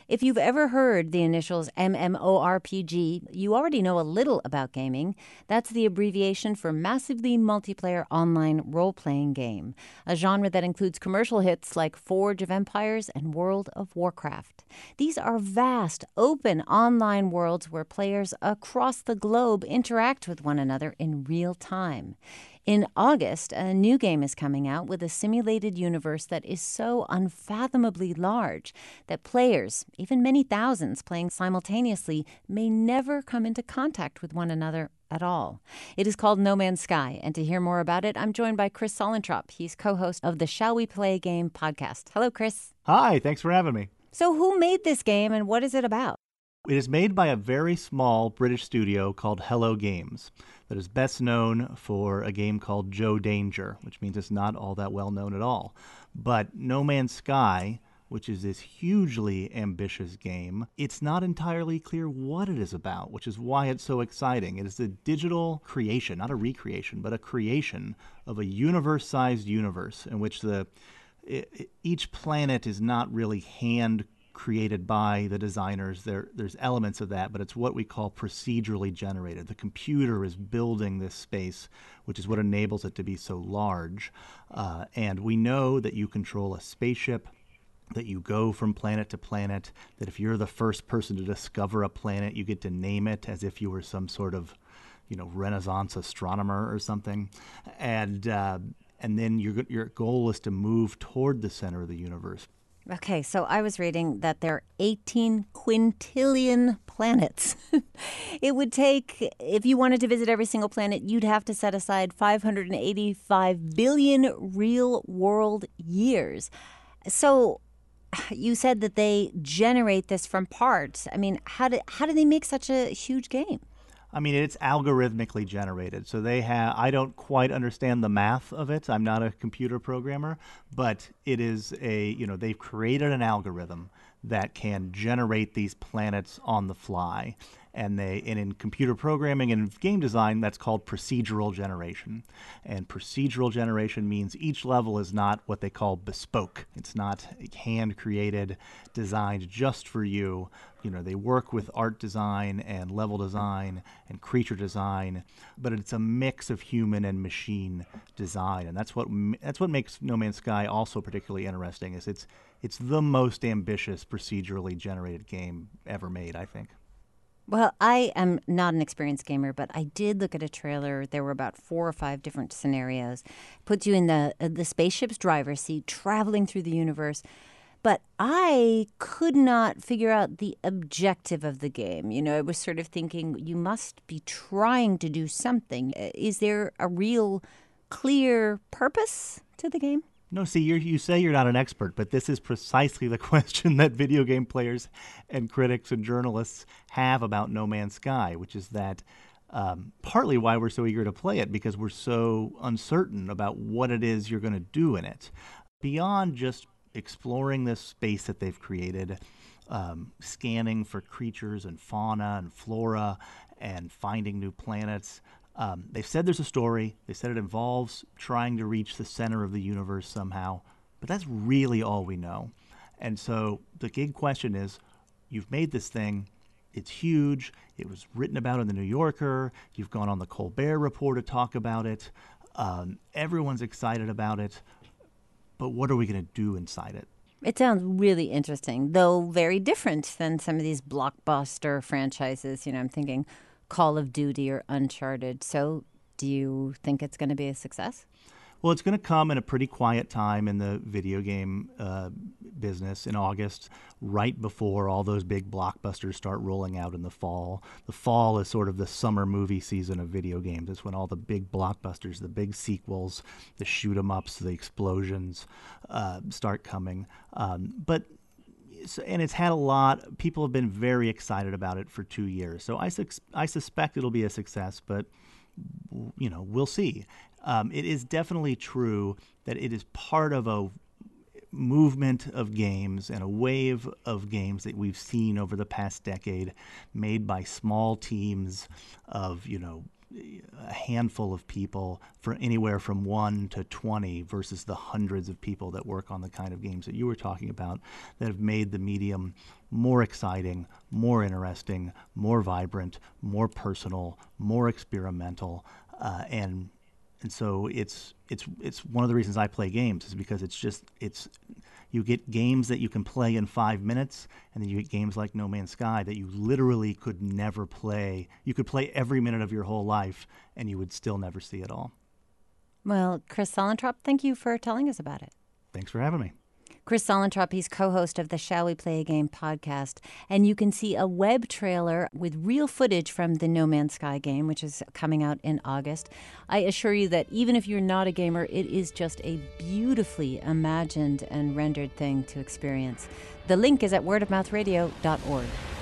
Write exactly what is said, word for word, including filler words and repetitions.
If you've ever heard the initials MMORPG, you already know a little about gaming. That's the abbreviation for Massively Multiplayer Online Role-Playing Game, a genre that includes commercial hits like Forge of Empires and World of Warcraft. These are vast, open online worlds where players across the globe interact with one another in real time. In August, a new game is coming out with a simulated universe that is so unfathomably large that players, even many thousands playing simultaneously, may never come into contact with one another at all. It is called No Man's Sky, and to hear more about it, I'm joined by Chris Solentrop. He's co-host of the Shall We Play a Game podcast. Hello, Chris. Hi, thanks for having me. So who made this game and what is it about? It is made by a very small British studio called Hello Games that is best known for a game called Joe Danger, which means it's not all that well known at all. But No Man's Sky, which is this hugely ambitious game, it's not entirely clear what it is about, which is why it's so exciting. It is a digital creation, not a recreation, but a creation of a universe-sized universe in which the each planet is not really hand created by the designers. There, there's elements of that, but it's what we call procedurally generated. The computer is building this space, which is what enables it to be so large. Uh, and we know that you control a spaceship, that you go from planet to planet, that if you're the first person to discover a planet, you get to name it as if you were some sort of, you know, Renaissance astronomer or something. And uh, and then your your goal is to move toward the center of the universe. Okay, so I was reading that there are eighteen quintillion planets. It would take, if you wanted to visit every single planet, you'd have to set aside five hundred eighty-five billion real-world years. So you said that they generate this from parts. I mean, how do, how do they make such a huge game? I mean, it's algorithmically generated. So they have, I don't quite understand the math of it. I'm not a computer programmer, but it is a, you know, they've created an algorithm that can generate these planets on the fly. And they, and in computer programming and game design, that's called procedural generation. And procedural generation means each level is not what they call bespoke. It's not hand created, designed just for you. You know, they work with art design and level design and creature design, but it's a mix of human and machine design. And that's what that's what makes No Man's Sky also particularly interesting. Is it's it's the most ambitious procedurally generated game ever made, I think. Well, I am not an experienced gamer, but I did look at a trailer. There were about four or five different scenarios. Puts you in the uh, the spaceship's driver's seat, traveling through the universe. But I could not figure out the objective of the game. You know, I was sort of thinking, you must be trying to do something. Is there a real clear purpose to the game? No, see, you're, you say you're not an expert, but this is precisely the question that video game players and critics and journalists have about No Man's Sky, which is that um, partly why we're so eager to play it, because we're so uncertain about what it is you're going to do in it. Beyond just exploring this space that they've created, um, scanning for creatures and fauna and flora and finding new planets, Um, they've said there's a story. They said it involves trying to reach the center of the universe somehow. But that's really all we know. And so the big question is, you've made this thing. It's huge. It was written about in the New Yorker. You've gone on the Colbert Report to talk about it. Um, everyone's excited about it. But what are we going to do inside it? It sounds really interesting, though very different than some of these blockbuster franchises. You know, I'm thinking Call of Duty or Uncharted. So do you think it's going to be a success? Well, it's going to come in a pretty quiet time in the video game uh, business in August, right before all those big blockbusters start rolling out in the fall. The fall is sort of the summer movie season of video games. It's when all the big blockbusters, the big sequels, the shoot-em-ups, the explosions uh, start coming. Um, but And it's had a lot, people have been very excited about it for two years. So I, su- I suspect it'll be a success, but, you know, we'll see. Um, it is definitely true that it is part of a movement of games and a wave of games that we've seen over the past decade made by small teams of, you know, a handful of people, for anywhere from one to twenty, versus the hundreds of people that work on the kind of games that you were talking about, that have made the medium more exciting, more interesting, more vibrant, more personal, more experimental, uh, and and so it's it's it's one of the reasons I play games, is because it's just it's you get games that you can play in five minutes, and then you get games like No Man's Sky that you literally could never play. You could play every minute of your whole life, and you would still never see it all. Well, Chris Salentrop, thank you for telling us about it. Thanks for having me. Chris Salentrop, he's co-host of the Shall We Play a Game podcast, and you can see a web trailer with real footage from the No Man's Sky game, which is coming out in August. I assure you that even if you're not a gamer, it is just a beautifully imagined and rendered thing to experience. The link is at word of mouth radio dot org.